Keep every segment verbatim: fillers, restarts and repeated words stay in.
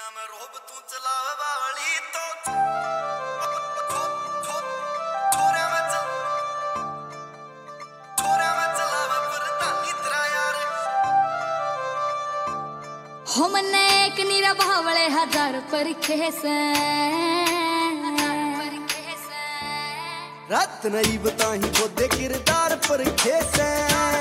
में रोब तू चलावे बावली तो छोरे में चल छोरे में चलावे पर तानी तेरा यार हो मने एक नीरा भावले हजार पर खेसे रात नहीं बताही बोदे किरदार पर खेसे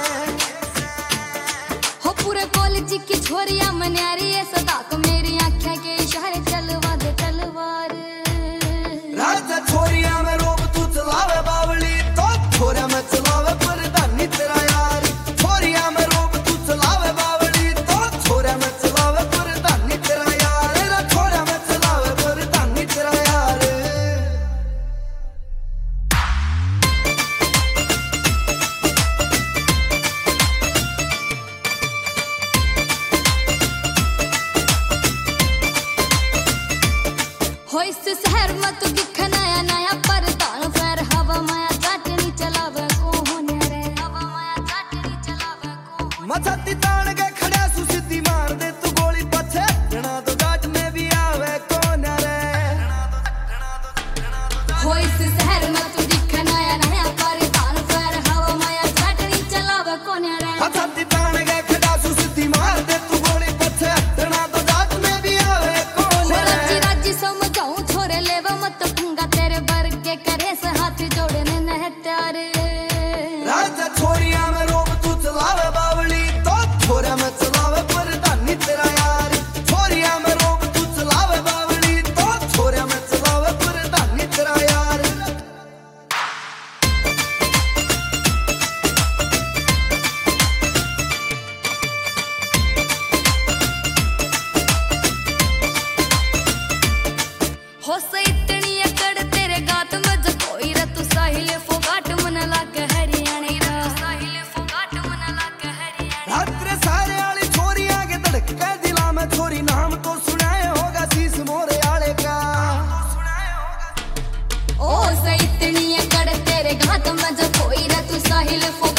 हो पूरे कॉलेज की छोरिया मन्यारी है सदा को मेरी आँखें के इशारे चलवा दे तलवार राजा छोरिया में रोब तू चलावे बावली तो छोरा में चलावे पर दानी तेरा यार छोरिया में रोब तू चलावे बावली तो छोरा में चलावे पर दानी तेरा यार रा छोरा में चलावे पर दानी तेरा यार हो इस शहर में तू दिख नया नया परदान फिर हवा माया चाटनी चलावे कौन रे हवा माया चाटनी चलावे कौन मचाती तान के खड़ा सु सीधी मार दे तू गोली पछे जना तो जाट में भी आवे कौन रे हो इस शहर में तू दिख नया नया परदान फिर हवा माया चाटनी चलावे कौन रे मचाती तान के खड़ा सु सीधी मार दे तू गोली पछे जना तो जाट में भी आवे कौन रे राजी राजी समझाऊं छोरे लेवा मत पंगा तेरे वर्ग के करे से हाथ जोड़ने न त्यारे राजा छोरिया में रोब तू चलावे बावली तो छोरा में चलावे पर दानी तेरा यार छोरिया में रोब तू चलावे बावली तो छोरा में चलावे पर दानी तेरा यार हो से इतनी अकड़ तेरे गात में जो कोई रे तू साहिल फोगाट मन लाग हरियाणी रा साहिल फोगाट मन लाग हरियाणी रात्रे सारे वाली छोरिया के धड़क के दिला में छोरी नाम तो सुनाए होगा शीश मोरे आले का ओ से इतनी अकड़ तेरे गात में जो कोई रे तू साहिल